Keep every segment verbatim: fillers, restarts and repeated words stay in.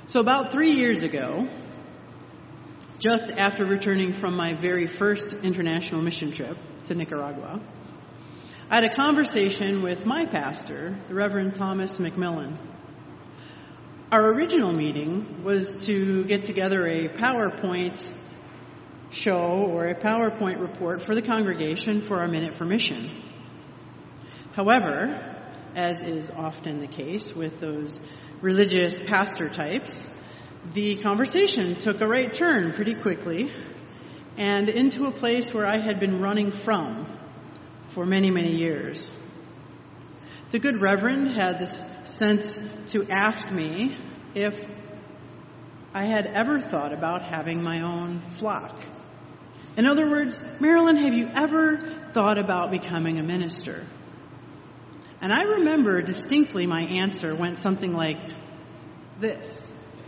So about three years ago, just after returning from my very first international mission trip to Nicaragua, I had a conversation with my pastor, the Reverend Thomas McMillan. Our original meeting was to get together a PowerPoint show or a PowerPoint report for the congregation for our Minute for Mission. However, as is often the case with those religious pastor types, the conversation took a right turn pretty quickly and into a place where I had been running from for many, many years. The good Reverend had this sense to ask me if I had ever thought about having my own flock. In other words, Marilyn, have you ever thought about becoming a minister? And I remember distinctly my answer went something like this.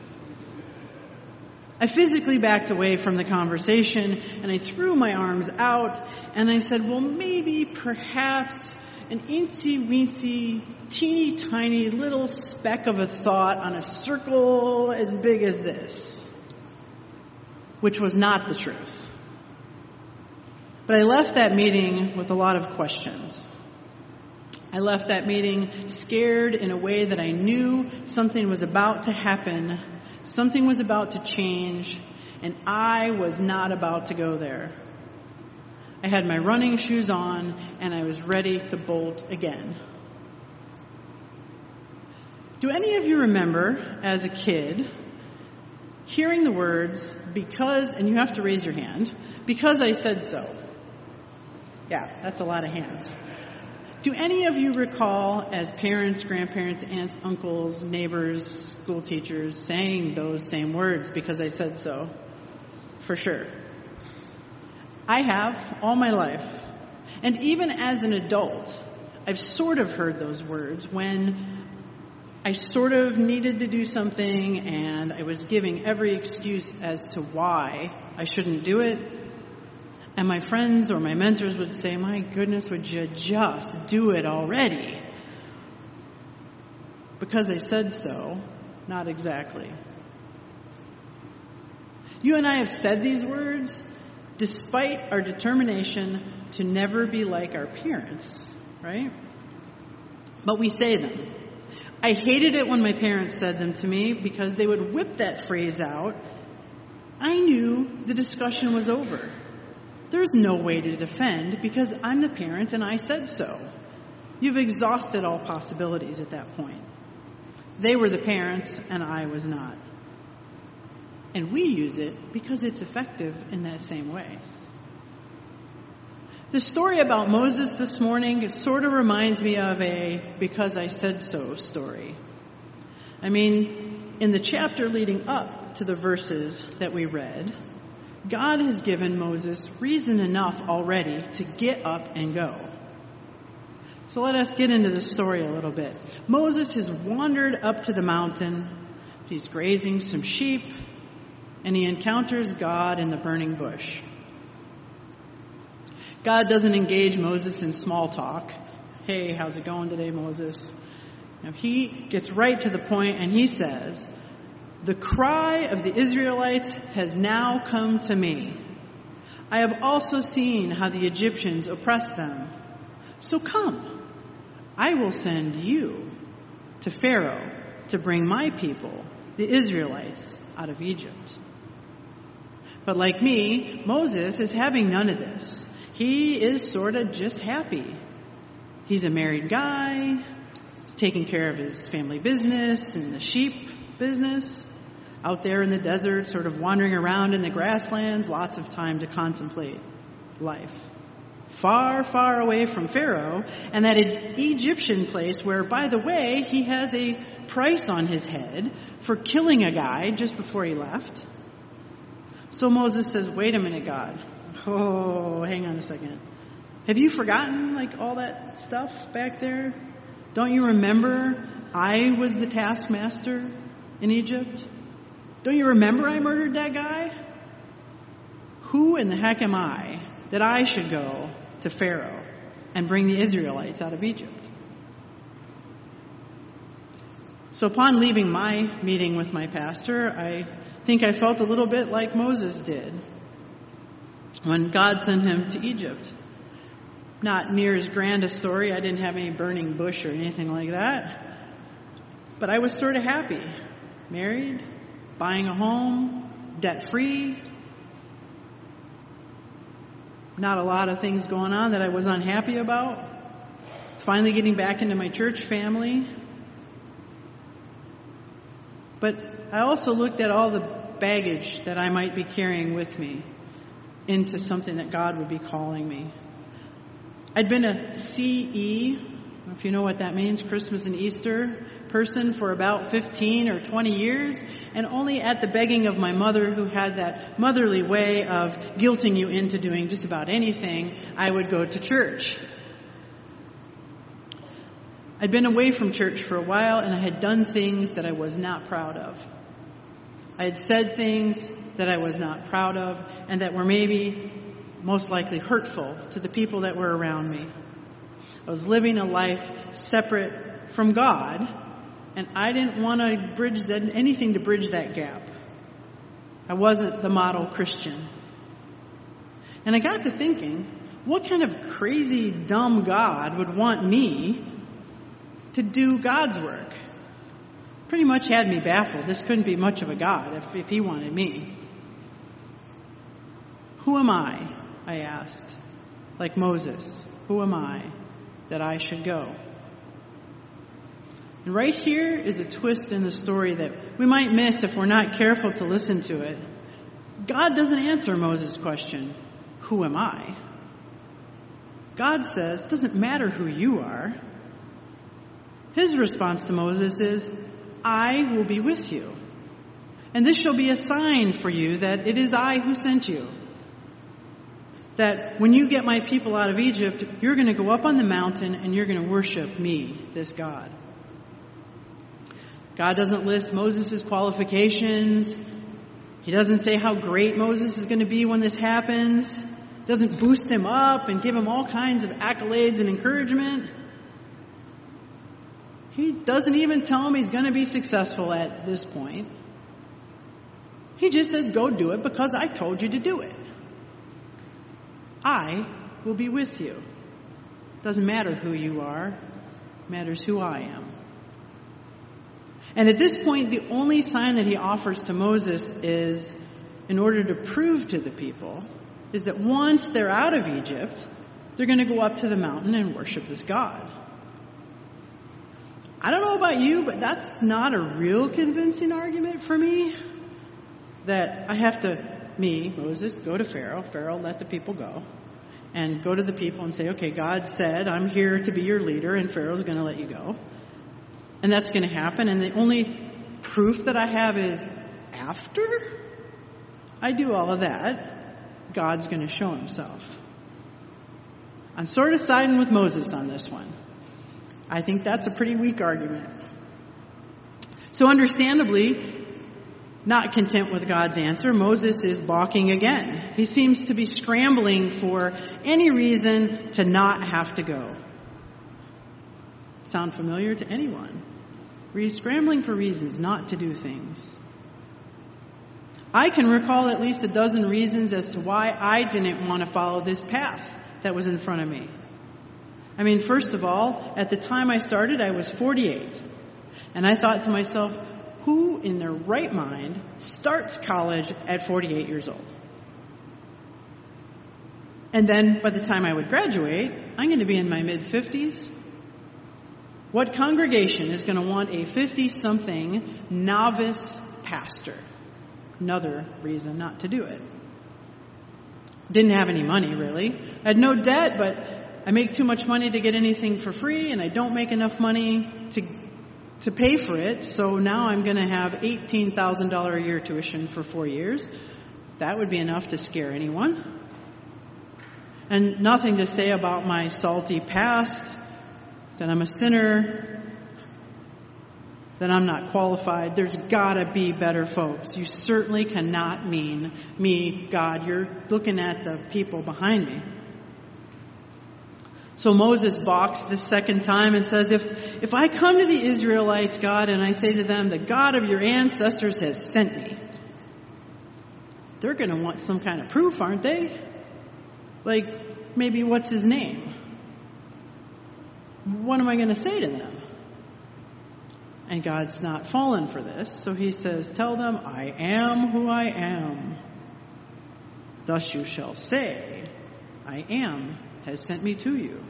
I physically backed away from the conversation and I threw my arms out and I said, well, maybe, perhaps, an eensy-weensy, teeny tiny little speck of a thought on a circle as big as this, which was not the truth. But I left that meeting with a lot of questions. I left that meeting scared in a way that I knew something was about to happen, something was about to change, and I was not about to go there. I had my running shoes on, and I was ready to bolt again. Do any of you remember, as a kid, hearing the words, because, and you have to raise your hand, because I said so? Yeah, that's a lot of hands. Do any of you recall, as parents, grandparents, aunts, uncles, neighbors, school teachers, saying those same words, because I said so? For sure. I have, all my life. And even as an adult, I've sort of heard those words when I sort of needed to do something and I was giving every excuse as to why I shouldn't do it. And my friends or my mentors would say, my goodness, would you just do it already? Because I said so, not exactly. You and I have said these words despite our determination to never be like our parents, right? But we say them. I hated it when my parents said them to me because they would whip that phrase out. I knew the discussion was over. There's no way to defend because I'm the parent and I said so. You've exhausted all possibilities at that point. They were the parents and I was not. And we use it because it's effective in that same way. The story about Moses this morning sort of reminds me of a because I said so story. I mean, in the chapter leading up to the verses that we read, God has given Moses reason enough already to get up and go. So let us get into the story a little bit. Moses has wandered up to the mountain. He's grazing some sheep, and he encounters God in the burning bush. God doesn't engage Moses in small talk. Hey, how's it going today, Moses? Now, he gets right to the point and he says, the cry of the Israelites has now come to me. I have also seen how the Egyptians oppressed them. So come, I will send you to Pharaoh to bring my people, the Israelites, out of Egypt. But like me, Moses is having none of this. He is sort of just happy. He's a married guy. He's taking care of his family business and the sheep business. Out there in the desert, sort of wandering around in the grasslands, lots of time to contemplate life. Far, far away from Pharaoh and that Egyptian place where, by the way, he has a price on his head for killing a guy just before he left. So Moses says, wait a minute, God. Oh, hang on a second. Have you forgotten, like, all that stuff back there? Don't you remember I was the taskmaster in Egypt? Don't you remember I murdered that guy? Who in the heck am I that I should go to Pharaoh and bring the Israelites out of Egypt? So upon leaving my meeting with my pastor, I think I felt a little bit like Moses did when God sent him to Egypt. Not near as grand a story. I didn't have any burning bush or anything like that. But I was sort of happy. Married, buying a home, debt-free. Not a lot of things going on that I was unhappy about. Finally getting back into my church family. But I also looked at all the baggage that I might be carrying with me into something that God would be calling me. I'd been a C E, if you know what that means, Christmas and Easter person for about fifteen or twenty years, and only at the begging of my mother, who had that motherly way of guilting you into doing just about anything, I would go to church. I'd been away from church for a while, and I had done things that I was not proud of. I had said things that I was not proud of, and that were maybe most likely hurtful to the people that were around me. I was living a life separate from God, and I didn't want to bridge that, anything to bridge that gap. I wasn't the model Christian. And I got to thinking, what kind of crazy, dumb God would want me to do God's work? Pretty much had me baffled. This couldn't be much of a God if, if he wanted me. Who am I? I asked. Like Moses, who am I that I should go? And right here is a twist in the story that we might miss if we're not careful to listen to it. God doesn't answer Moses' question, who am I? God says, it doesn't matter who you are. His response to Moses is, I will be with you. And this shall be a sign for you that it is I who sent you. That when you get my people out of Egypt, you're going to go up on the mountain and you're going to worship me, this God. God doesn't list Moses' qualifications. He doesn't say how great Moses is going to be when this happens. Doesn't boost him up and give him all kinds of accolades and encouragement. He doesn't even tell him he's going to be successful at this point. He just says, go do it because I told you to do it. I will be with you. Doesn't matter who you are. It matters who I am. And at this point, the only sign that he offers to Moses is, in order to prove to the people, is that once they're out of Egypt, they're going to go up to the mountain and worship this God. I don't know about you, but that's not a real convincing argument for me. That I have to, me, Moses, go to Pharaoh. Pharaoh, let the people go. And go to the people and say, okay, God said, I'm here to be your leader, and Pharaoh's going to let you go. And that's going to happen. And the only proof that I have is after I do all of that, God's going to show himself. I'm sort of siding with Moses on this one. I think that's a pretty weak argument. So understandably, not content with God's answer, Moses is balking again. He seems to be scrambling for any reason to not have to go. Sound familiar to anyone? Were you scrambling for reasons not to do things? I can recall at least a dozen reasons as to why I didn't want to follow this path that was in front of me. I mean, first of all, at the time I started, I was forty-eight. And I thought to myself, who in their right mind starts college at forty-eight years old? And then by the time I would graduate, I'm going to be in my mid-fifties. What congregation is going to want a fifty-something novice pastor? Another reason not to do it. Didn't have any money, really. I had no debt, but I make too much money to get anything for free, and I don't make enough money to to pay for it, so now I'm going to have eighteen thousand dollars a year tuition for four years. That would be enough to scare anyone. And nothing to say about my salty past, that I'm a sinner, that I'm not qualified. There's got to be better folks. You certainly cannot mean me, God. You're looking at the people behind me. So Moses balks the second time and says, if, if I come to the Israelites, God, and I say to them, the God of your ancestors has sent me, they're going to want some kind of proof, aren't they? Like, maybe what's his name? What am I going to say to them? And God's not fallen for this, so he says, tell them, I am who I am. Thus you shall say, I am has sent me to you.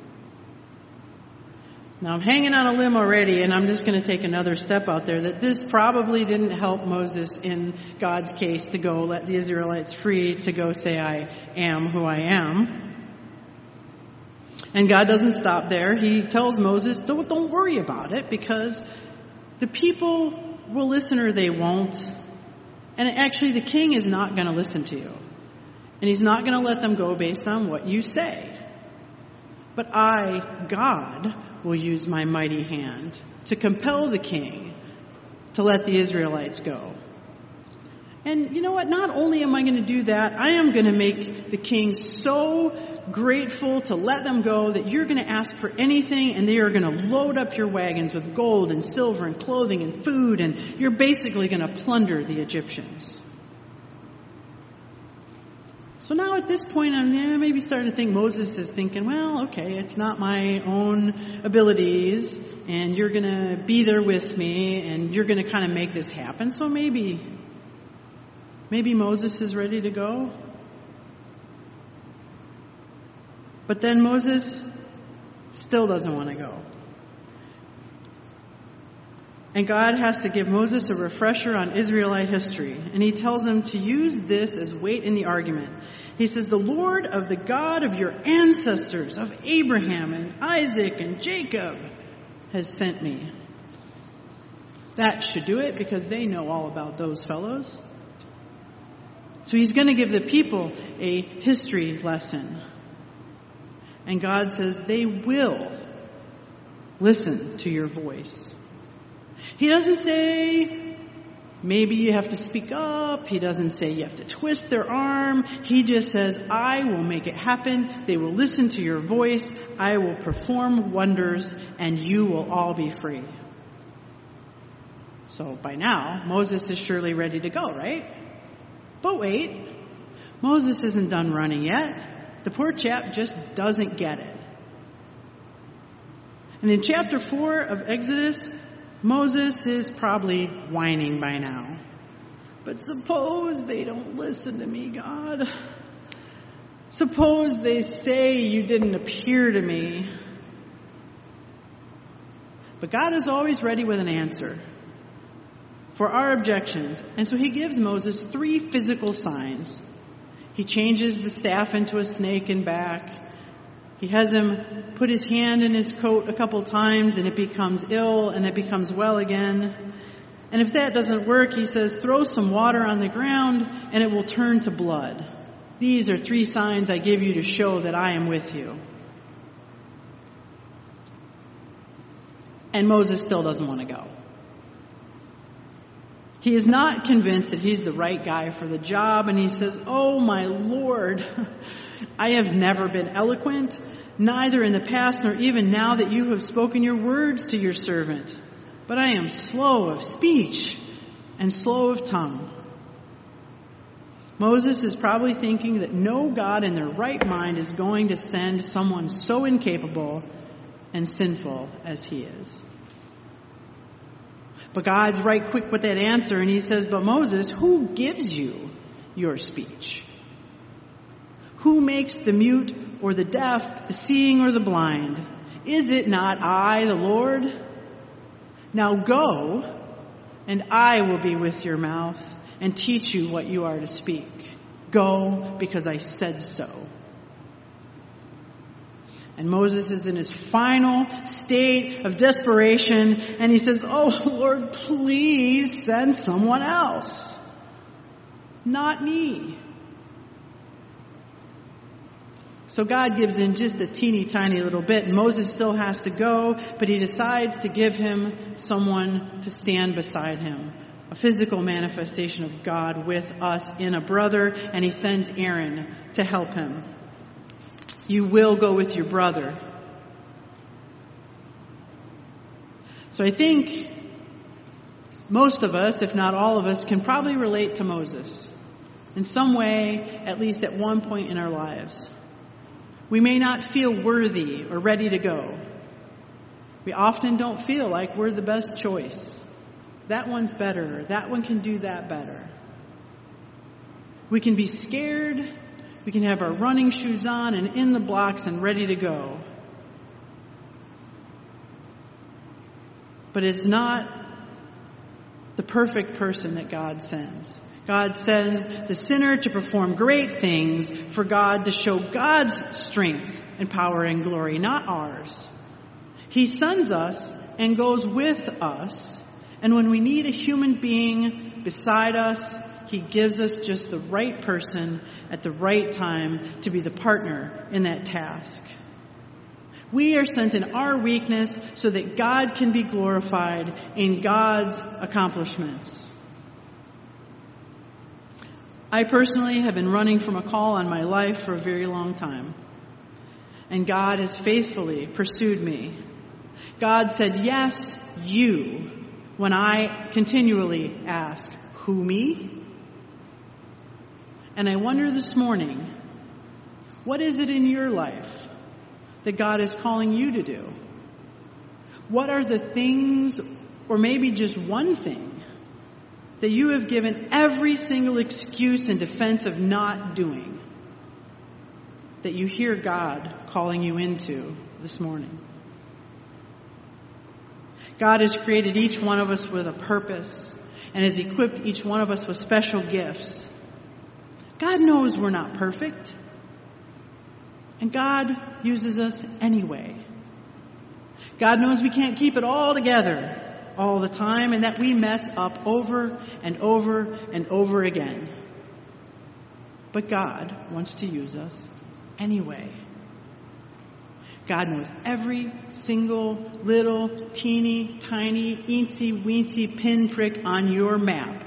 Now I'm hanging on a limb already, and I'm just going to take another step out there that this probably didn't help Moses in God's case to go let the Israelites free to go say, I am who I am. And God doesn't stop there. He tells Moses, don't, don't worry about it, because the people will listen or they won't. And actually the king is not going to listen to you. And he's not going to let them go based on what you say. But I, God, will use my mighty hand to compel the king to let the Israelites go. And you know what? Not only am I going to do that, I am going to make the king so grateful to let them go that you're going to ask for anything, and they are going to load up your wagons with gold and silver and clothing and food, and you're basically going to plunder the Egyptians. So now at this point, I'm maybe starting to think Moses is thinking, well, okay, it's not my own abilities, and you're going to be there with me, and you're going to kind of make this happen. So maybe, maybe Moses is ready to go. But then Moses still doesn't want to go. And God has to give Moses a refresher on Israelite history. And he tells him to use this as weight in the argument. He says, the Lord of the God of your ancestors, of Abraham and Isaac and Jacob, has sent me. That should do it, because they know all about those fellows. So he's going to give the people a history lesson. And God says they will listen to your voice. He doesn't say, maybe you have to speak up. He doesn't say you have to twist their arm. He just says, I will make it happen. They will listen to your voice. I will perform wonders, and you will all be free. So by now, Moses is surely ready to go, right? But wait, Moses isn't done running yet. The poor chap just doesn't get it. And in chapter four of Exodus, Moses is probably whining by now. But suppose they don't listen to me, God. Suppose they say you didn't appear to me. But God is always ready with an answer for our objections. And so he gives Moses three physical signs. He changes the staff into a snake and back. He has him put his hand in his coat a couple times, and it becomes ill, and it becomes well again. And if that doesn't work, he says, throw some water on the ground, and it will turn to blood. These are three signs I give you to show that I am with you. And Moses still doesn't want to go. He is not convinced that he's the right guy for the job, and he says, oh, my Lord, I have never been eloquent, neither in the past nor even now that you have spoken your words to your servant. But I am slow of speech and slow of tongue. Moses is probably thinking that no God in their right mind is going to send someone so incapable and sinful as he is. But God's right quick with that answer, and he says, but Moses, who gives you your speech? Who makes the mute or the deaf, the seeing or the blind? Is it not I, the Lord? Now go, and I will be with your mouth and teach you what you are to speak. Go, because I said so. And Moses is in his final state of desperation, and he says, oh, Lord, please send someone else. Not me. So God gives him just a teeny tiny little bit. Moses still has to go, but he decides to give him someone to stand beside him. A physical manifestation of God with us in a brother, and he sends Aaron to help him. You will go with your brother, So I think most of us, if not all of us, can probably relate to Moses in some way, at least at one point in our lives. We may not feel worthy or ready to go. We often don't feel like we're the best choice. That one's better. That one can do that better. We can be scared. We can have our running shoes on and in the blocks and ready to go. But it's not the perfect person that God sends. God sends the sinner to perform great things for God to show God's strength and power and glory, not ours. He sends us and goes with us. And when we need a human being beside us, He gives us just the right person at the right time to be the partner in that task. We are sent in our weakness so that God can be glorified in God's accomplishments. I personally have been running from a call on my life for a very long time. And God has faithfully pursued me. God said, yes, you, when I continually ask, who, me? And I wonder this morning, what is it in your life that God is calling you to do? What are the things, or maybe just one thing, that you have given every single excuse and defense of not doing, that you hear God calling you into this morning? God has created each one of us with a purpose and has equipped each one of us with special gifts. God knows we're not perfect. And God uses us anyway. God knows we can't keep it all together all the time and that we mess up over and over and over again. But God wants to use us anyway. God knows every single little teeny tiny eensy weensy pinprick on your map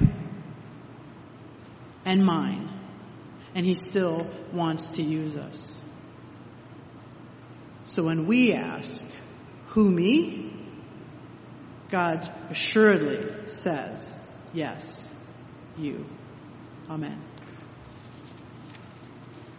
and mine. And He still wants to use us. So when we ask, who, me? God assuredly says, yes, you. Amen.